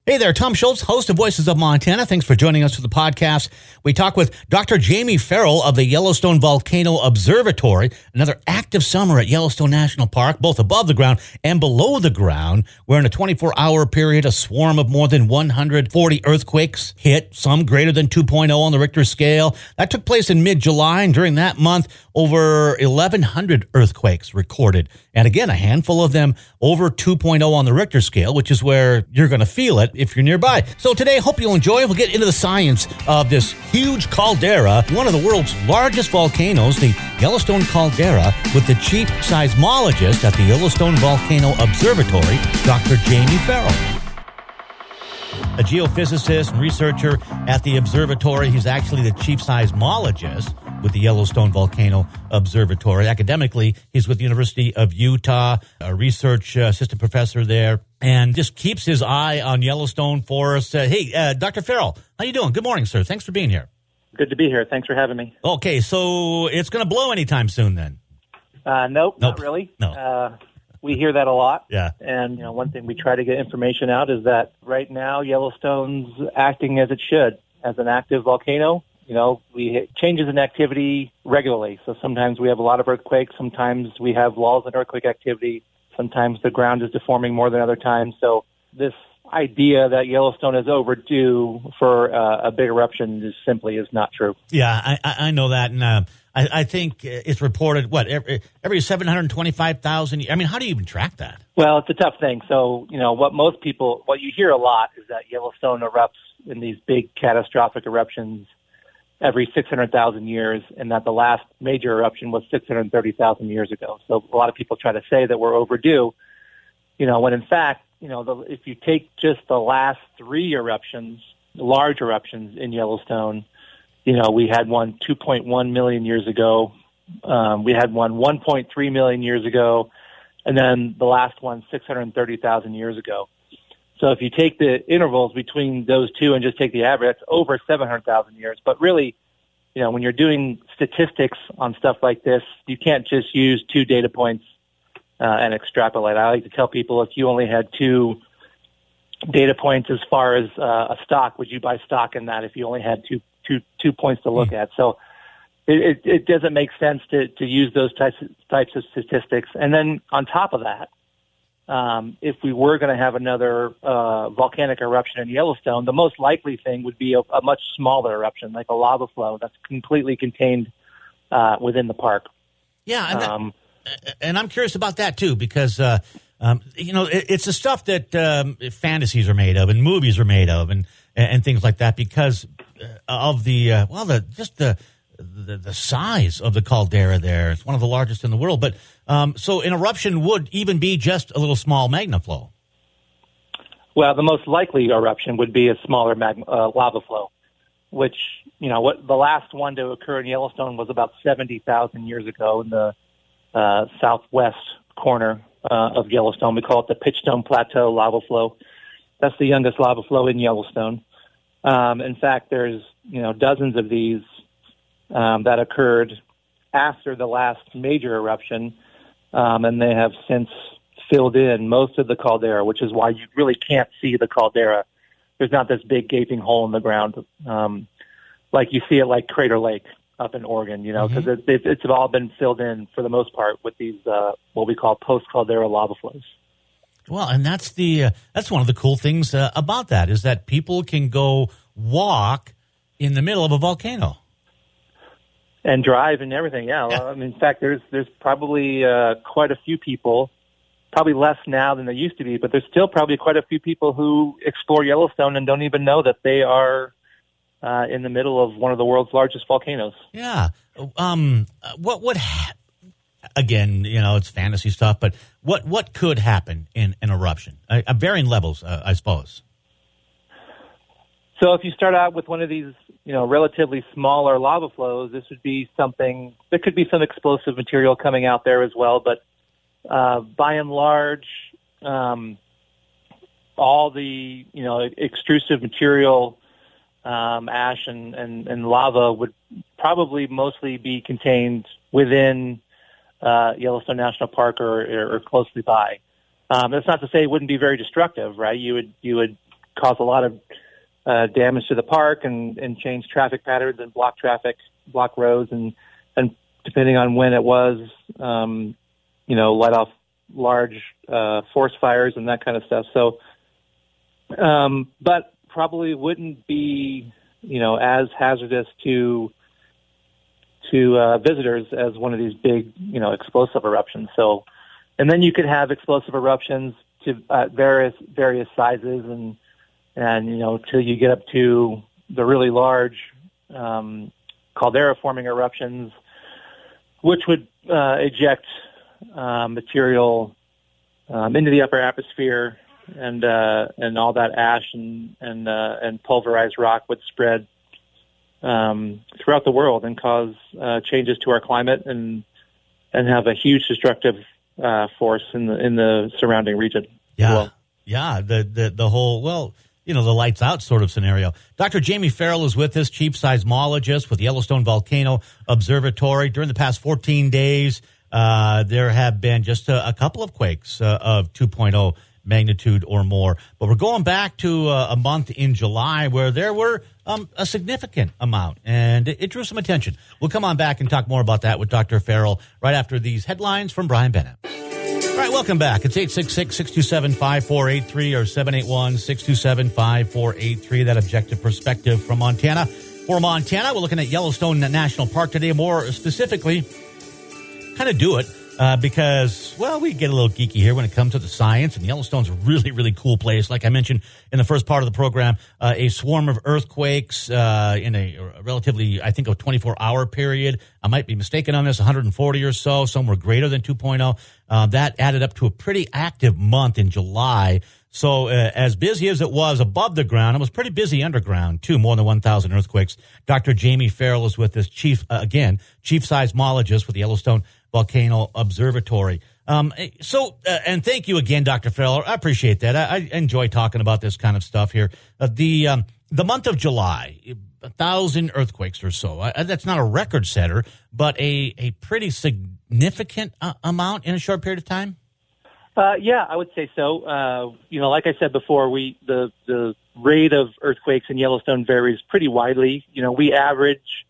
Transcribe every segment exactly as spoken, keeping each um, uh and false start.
Hey there, Tom Schultz, host of Voices of Montana. Thanks for joining us for the podcast. We talk with Doctor Jamie Farrell of the Yellowstone Volcano Observatory. Another active summer at Yellowstone National Park, both above the ground and below the ground, where in a twenty-four hour period, a swarm of more than one hundred forty earthquakes hit, some greater than two point oh on the Richter scale. That took place in mid-July, and during that month, over eleven hundred earthquakes recorded. And again, a handful of them over two point oh on the Richter scale, which is where you're going to feel it if you're nearby. So today, hope you'll enjoy. We'll get into the science of this huge caldera, one of the world's largest volcanoes, the Yellowstone Caldera, with the chief seismologist at the Yellowstone Volcano Observatory, Doctor Jamie Farrell. A geophysicist and researcher at the observatory. He's actually the chief seismologist with the Yellowstone Volcano Observatory. Academically, he's with the University of Utah, a research uh, assistant professor there, and just keeps his eye on Yellowstone for us. Uh, hey, uh, Doctor Farrell, how you doing? Good morning, sir. Thanks for being here. Good to be here. Thanks for having me. Okay, so it's going to blow anytime soon then? Uh, nope, nope, not really. No. Uh, we hear that a lot. Yeah. And you know, one thing we try to get information out is that right now Yellowstone's acting as it should, as an active volcano. You know, we hit changes in activity regularly. So sometimes we have a lot of earthquakes. Sometimes we have lulls in earthquake activity. Sometimes the ground is deforming more than other times. So this idea that Yellowstone is overdue for uh, a big eruption is simply is not true. Yeah, I, I know that. And uh, I, I think it's reported, what, every, every seven hundred twenty-five thousand? I mean, how do you even track that? Well, it's a tough thing. So, you know, what most people, what you hear a lot is that Yellowstone erupts in these big catastrophic eruptions every six hundred thousand years, and that the last major eruption was six hundred thirty thousand years ago. So a lot of people try to say that we're overdue, you know, when in fact, you know, the, if you take just the last three eruptions, large eruptions in Yellowstone, you know, we had one two point one million years ago. Um, we had one one point three million years ago, and then the last one six hundred thirty thousand years ago. So if you take the intervals between those two and just take the average, that's over seven hundred thousand years. But really, you know, when you're doing statistics on stuff like this, you can't just use two data points uh, and extrapolate. I like to tell people if you only had two data points as far as uh, a stock, would you buy stock in that if you only had two, two, two points to look mm. at? So it, it, it doesn't make sense to, to use those types of, types of statistics. And then on top of that, Um, if we were going to have another uh, volcanic eruption in Yellowstone, the most likely thing would be a, a much smaller eruption, like a lava flow that's completely contained uh, within the park. Yeah, and, um, that, and I'm curious about that too, because uh, um, you know it, it's the stuff that um, fantasies are made of, and movies are made of, and and things like that, because of the uh, well, the just the. The, the size of the caldera there. It's one of the largest in the world. But um, so an eruption would even be just a little small magma flow. Well, the most likely eruption would be a smaller magma, uh, lava flow, which, you know, what the last one to occur in Yellowstone was about seventy thousand years ago in the uh, southwest corner uh, of Yellowstone. We call it the Pitchstone Plateau lava flow. That's the youngest lava flow in Yellowstone. Um, in fact, there's, you know, dozens of these Um, that occurred after the last major eruption, um, and they have since filled in most of the caldera, which is why you really can't see the caldera. There's not this big gaping hole in the ground um, like you see it like Crater Lake up in Oregon, you know, because mm-hmm. it, it, it's all been filled in for the most part with these uh, what we call post-caldera lava flows. Well, and that's the uh, that's one of the cool things uh, about that is that people can go walk in the middle of a volcano. And drive and everything, yeah. yeah. I mean, in fact, there's there's probably uh, quite a few people, probably less now than there used to be, but there's still probably quite a few people who explore Yellowstone and don't even know that they are uh, in the middle of one of the world's largest volcanoes. Yeah. Um. What would ha- again? You know, it's fantasy stuff, but what what could happen in an eruption? Uh, varying levels, uh, I suppose. So if you start out with one of these, you know, relatively smaller lava flows, this would be something, there could be some explosive material coming out there as well, but uh, by and large, um, all the, you know, extrusive material, um, ash and, and, and lava would probably mostly be contained within uh, Yellowstone National Park or, or, or closely by. Um, that's not to say it wouldn't be very destructive, right? You would, you would cause a lot of uh, damage to the park and, and change traffic patterns and block traffic, block roads, and, and depending on when it was, um, you know, light off large uh, forest fires and that kind of stuff. So, um, but probably wouldn't be, you know, as hazardous to to uh, visitors as one of these big, you know, explosive eruptions. So, and then you could have explosive eruptions to uh, various various sizes, and and you know, till you get up to the really large um, caldera-forming eruptions, which would uh, eject uh, material um, into the upper atmosphere, and uh, and all that ash and and uh, and pulverized rock would spread um, throughout the world and cause uh, changes to our climate and and have a huge destructive uh, force in the in the surrounding region. Yeah, well. yeah, the the the whole well. You know, the lights out sort of scenario. Doctor Jamie Farrell is with us, chief seismologist with Yellowstone Volcano Observatory. During the past fourteen days, uh, there have been just a, a couple of quakes uh, of two point oh magnitude or more. But we're going back to uh, a month in July where there were um, a significant amount, and it, it drew some attention. We'll come on back and talk more about that with Doctor Farrell right after these headlines from Brian Bennett. All right, welcome back. It's eight six six, six two seven, five four eight three or seven eight one, six two seven, five four eight three. That objective perspective from Montana. For Montana, we're looking at Yellowstone National Park today. More specifically, kind of do it uh, because, well, we get a little geeky here when it comes to the science. And Yellowstone's a really, really cool place. Like I mentioned in the first part of the program, uh, a swarm of earthquakes uh, in a relatively, I think, a twenty-four hour period. I might be mistaken on this, one hundred forty or so. Some were greater than two point oh. Uh, that added up to a pretty active month in July. So uh, as busy as it was above the ground, it was pretty busy underground, too, more than one thousand earthquakes. Doctor Jamie Farrell is with us, chief, uh, again, chief seismologist with the Yellowstone Volcano Observatory. Um, so, uh, and thank you again, Doctor Farrell. I appreciate that. I, I enjoy talking about this kind of stuff here. Uh, the um, the month of July, a thousand earthquakes or so. Uh, that's not a record setter, but a, a pretty significant uh, amount in a short period of time. Uh, yeah, I would say so. Uh, you know, like I said before, we the the rate of earthquakes in Yellowstone varies pretty widely. You know, we average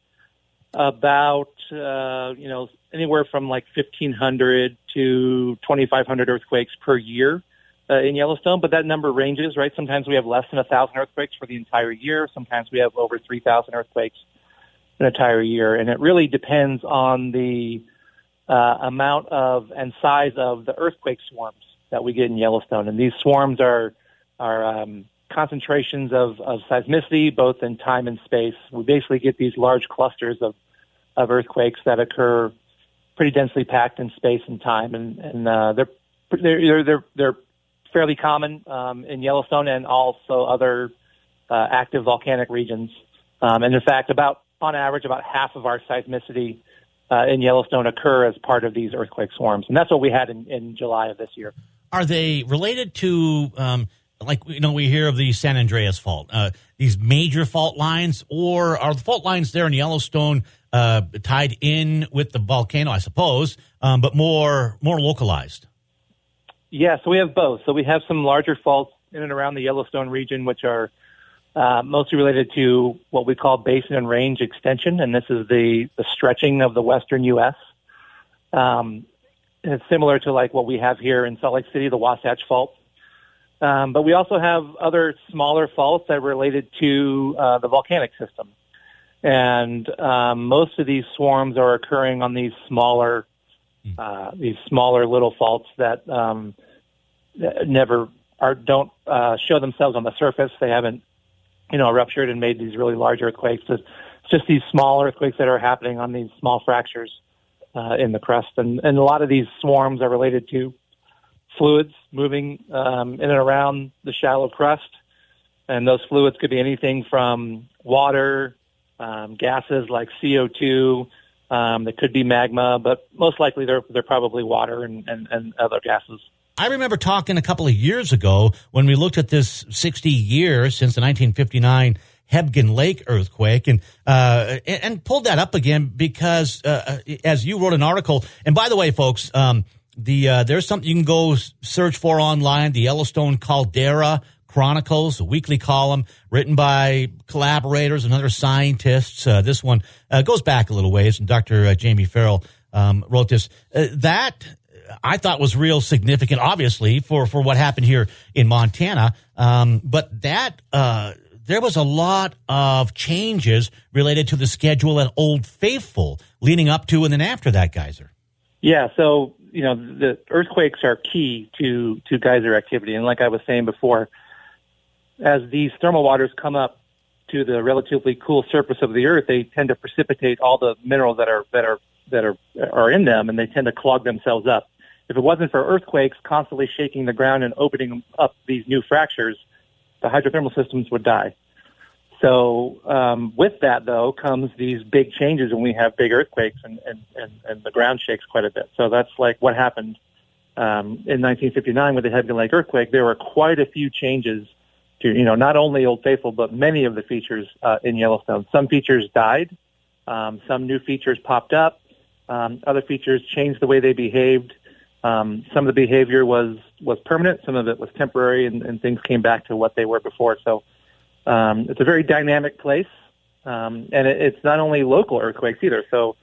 about uh, you know anywhere from like fifteen hundred to twenty-five hundred earthquakes per year uh, in Yellowstone, but that number ranges, right? Sometimes we have less than a thousand earthquakes for the entire year. Sometimes we have over three thousand earthquakes an entire year, and it really depends on the Uh, amount of and size of the earthquake swarms that we get in Yellowstone. And these swarms are are um, concentrations of, of seismicity, both in time and space. We basically get these large clusters of, of earthquakes that occur pretty densely packed in space and time. And, and uh, they're, they're, they're, they're fairly common um, in Yellowstone and also other uh, active volcanic regions. Um, and in fact, about on average, about half of our seismicity Uh, in Yellowstone occur as part of these earthquake swarms. And that's what we had in, in July of this year. Are they related to, um, like, you know, we hear of the San Andreas Fault, uh, these major fault lines, or are the fault lines there in Yellowstone uh, tied in with the volcano, I suppose, um, but more more localized? Yeah, so we have both. So we have some larger faults in and around the Yellowstone region, which are Uh, mostly related to what we call basin and range extension, and this is the, the stretching of the western U S. Um, and it's similar to like what we have here in Salt Lake City, the Wasatch Fault. Um, but we also have other smaller faults that are related to uh, the volcanic system. And um, most of these swarms are occurring on these smaller, uh, these smaller little faults that um, never are don't uh, show themselves on the surface. They haven't you know, ruptured and made these really large earthquakes. It's just these small earthquakes that are happening on these small fractures uh, in the crust. And, and a lot of these swarms are related to fluids moving um, in and around the shallow crust. And those fluids could be anything from water, um, gases like C O two, um, that could be magma, but most likely they're, they're probably water and, and, and other gases. I remember talking a couple of years ago when we looked at this sixty years since the nineteen fifty-nine Hebgen Lake earthquake and uh, and pulled that up again because uh, as you wrote an article, and by the way, folks, um, the uh, there's something you can go search for online, the Yellowstone Caldera Chronicles, a weekly column written by collaborators and other scientists. Uh, this one uh, goes back a little ways, and Doctor Uh, Jamie Farrell um, wrote this. Uh, that I thought was real significant, obviously, for, for what happened here in Montana. Um, but that uh, there was a lot of changes related to the schedule at Old Faithful leading up to and then after that geyser. Yeah, so, you know, the earthquakes are key to, to geyser activity. And like I was saying before, as these thermal waters come up to the relatively cool surface of the earth, they tend to precipitate all the minerals that are that are that are are in them, and they tend to clog themselves up. If it wasn't for earthquakes constantly shaking the ground and opening up these new fractures, the hydrothermal systems would die. So um, with that, though, comes these big changes when we have big earthquakes and, and, and, and the ground shakes quite a bit. So that's like what happened um, in nineteen fifty-nine with the Hebgen Lake earthquake. There were quite a few changes to, you know, not only Old Faithful, but many of the features uh, in Yellowstone. Some features died. Um, some new features popped up. Um, other features changed the way they behaved. Um, some of the behavior was, was permanent. Some of it was temporary, and, and things came back to what they were before. So um, it's a very dynamic place, um, and it, it's not only local earthquakes either. So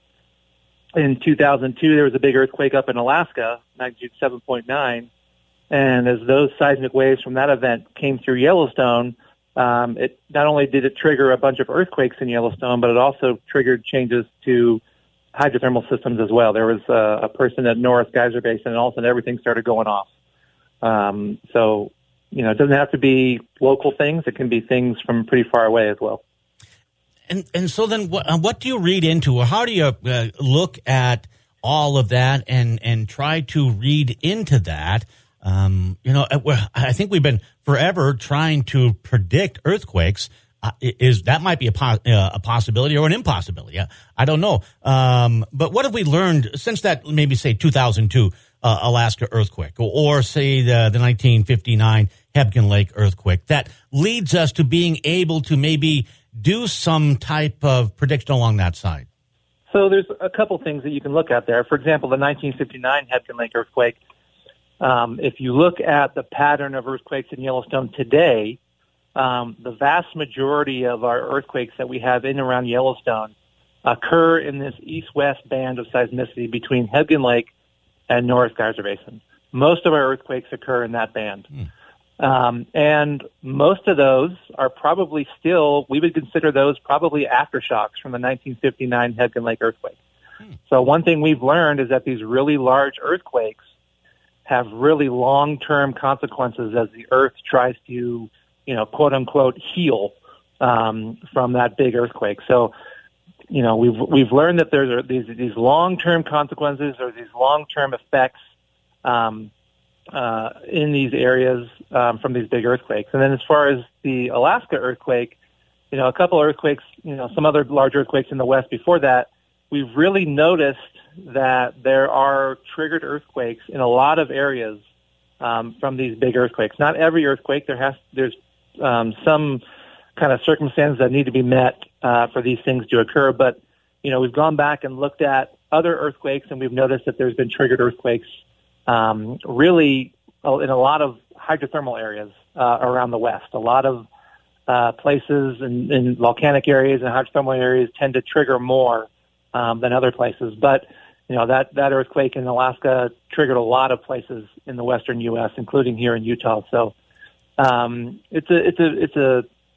in two thousand two, there was a big earthquake up in Alaska, magnitude seven point nine, and as those seismic waves from that event came through Yellowstone, um, it not only did it trigger a bunch of earthquakes in Yellowstone, but it also triggered changes to hydrothermal systems as well. There was a, a person at Norris Geyser Basin, and all of a sudden everything started going off. Um, so, you know, it doesn't have to be local things. It can be things from pretty far away as well. And and so then what, uh, what do you read into, or how do you uh, look at all of that and, and try to read into that? Um, you know, I think we've been forever trying to predict earthquakes. Uh, is that might be a, po- uh, a possibility or an impossibility? I, I don't know. Um, but what have we learned since that, maybe say two thousand two uh, Alaska earthquake, or, or say the, the nineteen fifty-nine Hebgen Lake earthquake, that leads us to being able to maybe do some type of prediction along that side? So there's a couple things that you can look at there. For example, the nineteen fifty-nine Hebgen Lake earthquake. Um, if you look at the pattern of earthquakes in Yellowstone today, Um, the vast majority of our earthquakes that we have in and around Yellowstone occur in this east-west band of seismicity between Hebgen Lake and Norris Geyser Basin. Most of our earthquakes occur in that band. Mm. Um, and most of those are probably still, we would consider those probably aftershocks from the nineteen fifty-nine Hebgen Lake earthquake. Mm. So one thing we've learned is that these really large earthquakes have really long-term consequences as the earth tries to, you know, quote unquote, heal um, from that big earthquake. So, you know, we've we've learned that there's these these long term consequences or these long term effects um, uh, in these areas um, from these big earthquakes. And then as far as the Alaska earthquake, you know, a couple earthquakes, you know, some other large earthquakes in the West before that, we've really noticed that there are triggered earthquakes in a lot of areas um, from these big earthquakes. Not every earthquake. There has there's Um, some kind of circumstances that need to be met uh, for these things to occur. But, you know, we've gone back and looked at other earthquakes, and we've noticed that there's been triggered earthquakes um, really in a lot of hydrothermal areas uh, around the West. A lot of uh, places in, in volcanic areas and hydrothermal areas tend to trigger more um, than other places. But, you know, that, that earthquake in Alaska triggered a lot of places in the western U S, including here in Utah. So, Um, it's a it's a it's a,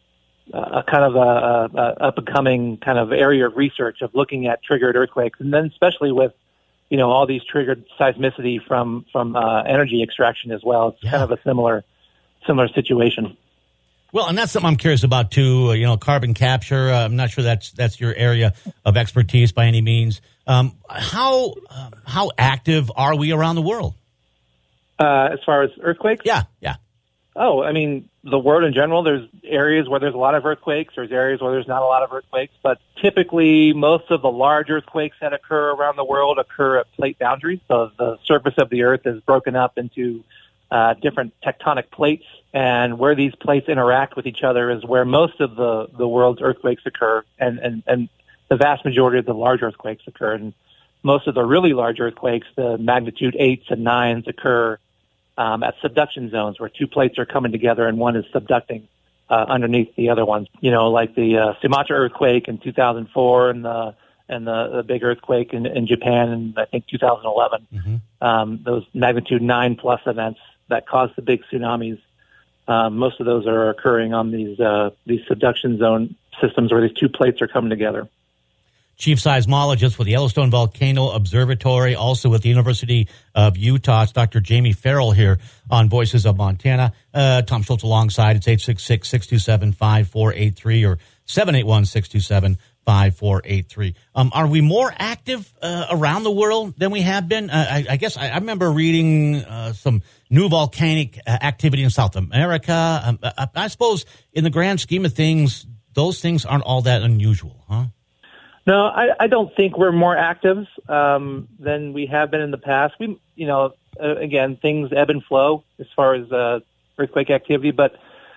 a kind of a, a up and coming kind of area of research of looking at triggered earthquakes, and then especially with, you know, all these triggered seismicity from from uh, energy extraction as well. It's yeah. kind of a similar similar situation. Well, and that's something I'm curious about too. You know, carbon capture. Uh, I'm not sure that's that's your area of expertise by any means. Um, how uh, how active are we around the world? Uh, as far as earthquakes? Yeah, yeah. Oh, I mean, the world in general, there's areas where there's a lot of earthquakes, there's areas where there's not a lot of earthquakes, but typically most of the large earthquakes that occur around the world occur at plate boundaries. So the surface of the earth is broken up into uh, different tectonic plates, and where these plates interact with each other is where most of the, the world's earthquakes occur, and, and, and the vast majority of the large earthquakes occur. And most of the really large earthquakes, the magnitude eights and nines, occur um, at subduction zones where two plates are coming together and one is subducting uh, underneath the other ones. You know, like the uh, Sumatra earthquake in two thousand four and the and the, the big earthquake in, in Japan in, I think, two thousand eleven. Mm-hmm. Um, those magnitude nine plus events that caused the big tsunamis. Um, most of those are occurring on these uh, these subduction zone systems where these two plates are coming together. Chief Seismologist with the Yellowstone Volcano Observatory, also with the University of Utah. It's Doctor Jamie Farrell here on Voices of Montana. Uh, Tom Schultz alongside. It's eight six six, six two seven, five four eight three or seven eight one, six two seven, five four eight three. Um, are we more active uh, around the world than we have been? Uh, I, I guess I, I remember reading uh, some new volcanic uh, activity in South America. Um, I, I suppose in the grand scheme of things, those things aren't all that unusual, huh? No, I, I don't think we're more active um, than we have been in the past. We, you know, uh, again, things ebb and flow as far as uh, earthquake activity, but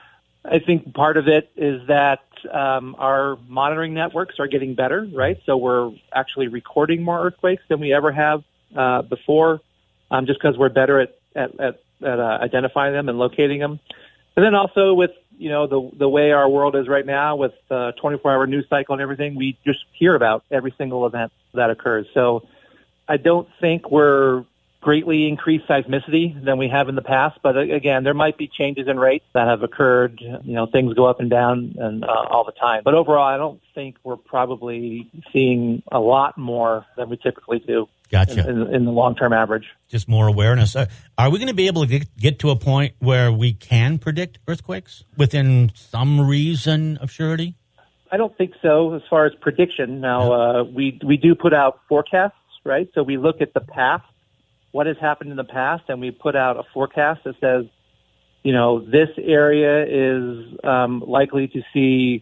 I think part of it is that um, our monitoring networks are getting better, right? So we're actually recording more earthquakes than we ever have uh, before, um, just because we're better at at, at, at uh, identifying them and locating them. And then also with, you know, the the way our world is right now with uh twenty-four hour news cycle and everything, we just hear about every single event that occurs. So I don't think we're greatly increased seismicity than we have in the past. But again, there might be changes in rates that have occurred. You know, things go up and down and uh, all the time. But overall, I don't think we're probably seeing a lot more than we typically do. Gotcha. In, in, in the long-term average. Just more awareness. Uh, are we going to be able to get, get to a point where we can predict earthquakes within some reason of surety? I don't think so as far as prediction. Now, uh, we we do put out forecasts, right? So we look at the past, what has happened in the past, and we put out a forecast that says, you know, this area is um, likely to see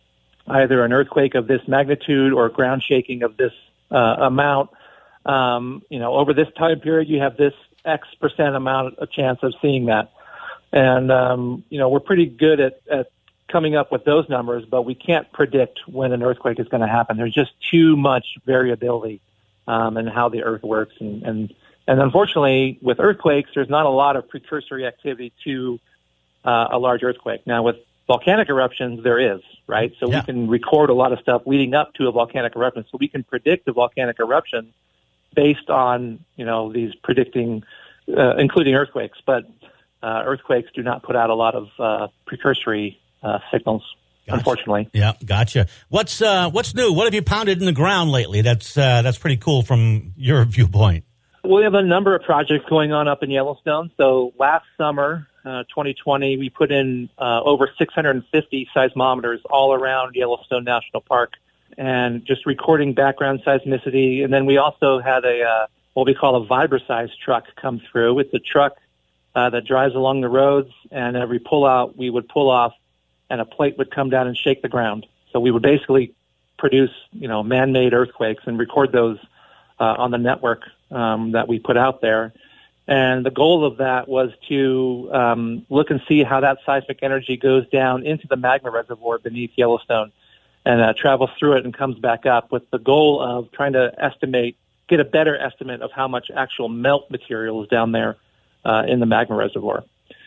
either an earthquake of this magnitude or ground shaking of this uh, amount. Um, you know, over this time period, you have this X percent amount of chance of seeing that. And, um, you know, we're pretty good at, at coming up with those numbers, but we can't predict when an earthquake is going to happen. There's just too much variability um, in how the earth works. And, and, and unfortunately, with earthquakes, there's not a lot of precursory activity to uh, a large earthquake. Now, with volcanic eruptions, there is, right? So yeah. We can record a lot of stuff leading up to a volcanic eruption. So we can predict a volcanic eruption based on, you know, these predicting, uh, including earthquakes, but uh, earthquakes do not put out a lot of uh, precursory uh, signals, gotcha. Unfortunately. Yeah, gotcha. What's uh, what's new? What have you pounded in the ground lately? That's uh, that's pretty cool from your viewpoint. We have a number of projects going on up in Yellowstone. So last summer, uh, twenty twenty, we put in uh, over six hundred fifty seismometers all around Yellowstone National Park, and just recording background seismicity. And then we also had a uh, what we call a vibra-sized truck come through. It's a truck uh, that drives along the roads, and every pull-out we would pull off, and a plate would come down and shake the ground. So we would basically produce, you know, man-made earthquakes and record those uh, on the network um, that we put out there. And the goal of that was to um, look and see how that seismic energy goes down into the magma reservoir beneath Yellowstone, and uh, travels through it and comes back up, with the goal of trying to estimate, get a better estimate of how much actual melt material is down there uh, in the magma reservoir.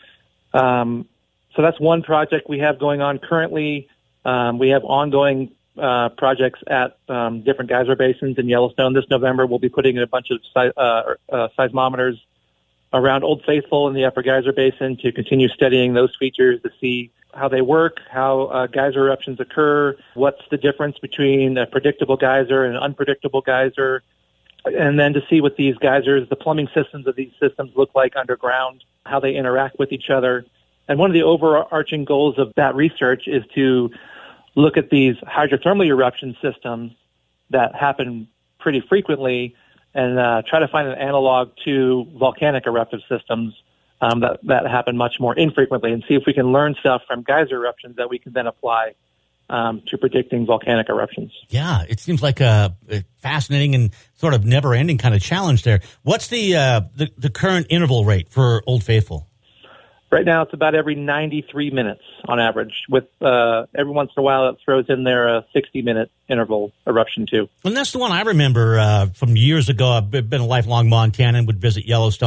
Um, so that's one project we have going on currently. Um, we have ongoing uh, projects at um, different geyser basins in Yellowstone. This November, we'll be putting in a bunch of si- uh, uh, seismometers around Old Faithful in the Upper Geyser Basin to continue studying those features to see how they work, how uh, geyser eruptions occur, what's the difference between a predictable geyser and an unpredictable geyser, and then to see what these geysers, the plumbing systems of these systems look like underground, how they interact with each other. And one of the overarching goals of that research is to look at these hydrothermal eruption systems that happen pretty frequently and uh, try to find an analog to volcanic eruptive systems Um, that, that happen much more infrequently, and see if we can learn stuff from geyser eruptions that we can then apply um, to predicting volcanic eruptions. Yeah, it seems like a, a fascinating and sort of never-ending kind of challenge there. What's the, uh, the the current interval rate for Old Faithful? Right now, it's about every ninety-three minutes on average, with uh, every once in a while it throws in there a sixty-minute interval eruption too. And that's the one I remember uh, from years ago. I've been a lifelong Montanan, would visit Yellowstone.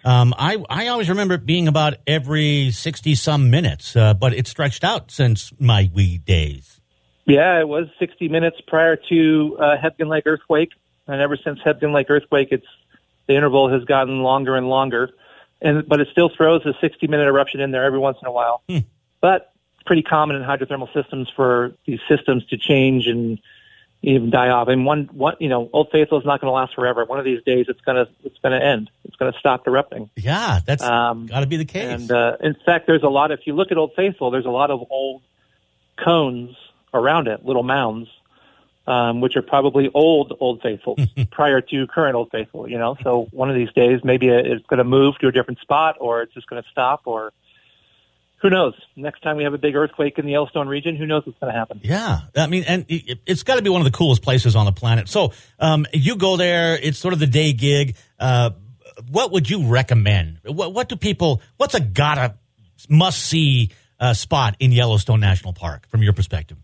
Um, I, I always remember it being about every sixty-some minutes, uh, but it stretched out since my wee days. Yeah, it was sixty minutes prior to uh, Hebgen Lake earthquake, and ever since Hebgen Lake earthquake, it's the interval has gotten longer and longer. And but it still throws a sixty-minute eruption in there every once in a while. Hmm. But it's pretty common in hydrothermal systems for these systems to change and even die off. And one, one, you know, Old Faithful is not going to last forever. One of these days, it's gonna it's gonna end. It's gonna stop erupting. Yeah, that's um, got to be the case. And uh, in fact, there's a lot. If you look at Old Faithful, there's a lot of old cones around it, little mounds, um, which are probably old Old Faithful prior to current Old Faithful. You know, so one of these days, maybe it's going to move to a different spot, or it's just going to stop, or who knows? Next time we have a big earthquake in the Yellowstone region, who knows what's going to happen? Yeah, I mean, and it, it's got to be one of the coolest places on the planet. So um, you go there; it's sort of the day gig. Uh, what would you recommend? What, what do people? What's a gotta must see uh, spot in Yellowstone National Park from your perspective?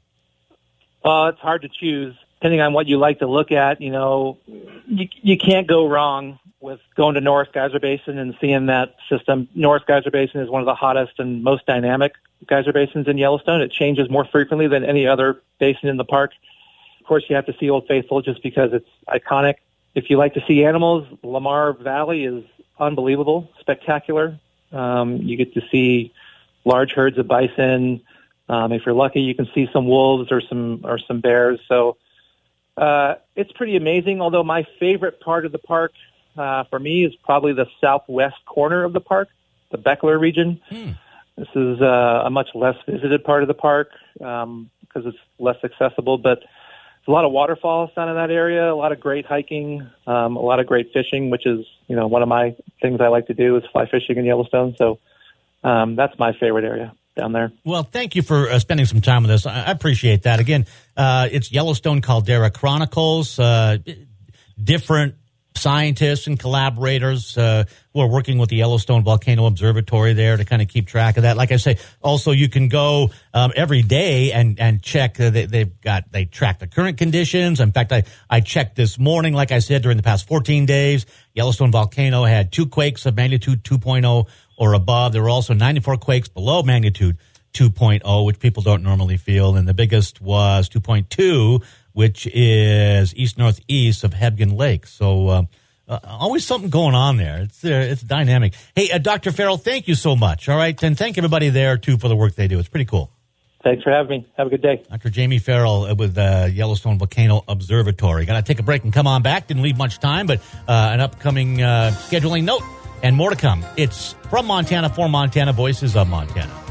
Uh, it's hard to choose depending on what you like to look at. You know, you you can't go wrong with going to Norris Geyser Basin and seeing that system. Norris Geyser Basin is one of the hottest and most dynamic geyser basins in Yellowstone. It changes more frequently than any other basin in the park. Of course, you have to see Old Faithful just because it's iconic. If you like to see animals, Lamar Valley is unbelievable, spectacular. Um, you get to see large herds of bison. Um, if you're lucky, you can see some wolves or some or some bears. So uh, it's pretty amazing. Although my favorite part of the park Uh, for me, is probably the southwest corner of the park, the Beckler region. Hmm. This is uh, a much less visited part of the park um, because it's less accessible, but there's a lot of waterfalls down in that area, a lot of great hiking, um, a lot of great fishing, which is, you know, one of my things I like to do is fly fishing in Yellowstone. So um, that's my favorite area down there. Well, thank you for uh, spending some time with us. I, I appreciate that. Again, uh, it's Yellowstone Caldera Chronicles, uh, different scientists and collaborators uh, who are working with the Yellowstone Volcano Observatory there to kind of keep track of that. Like I say, also you can go um, every day and and check. Uh, they, they've got they track the current conditions. In fact, I I checked this morning. Like I said, during the past fourteen days, Yellowstone Volcano had two quakes of magnitude two point oh or above. There were also ninety-four quakes below magnitude two point oh, which people don't normally feel, and the biggest was two point two, which is east-northeast of Hebgen Lake. So uh, uh, always something going on there. It's uh, it's dynamic. Hey, uh, Doctor Farrell, thank you so much. All right, and thank everybody there, too, for the work they do. It's pretty cool. Thanks for having me. Have a good day. Doctor Jamie Farrell with the uh, Yellowstone Volcano Observatory. Got to take a break and come on back. Didn't leave much time, but uh, an upcoming uh, scheduling note and more to come. It's from Montana, for Montana, Voices of Montana.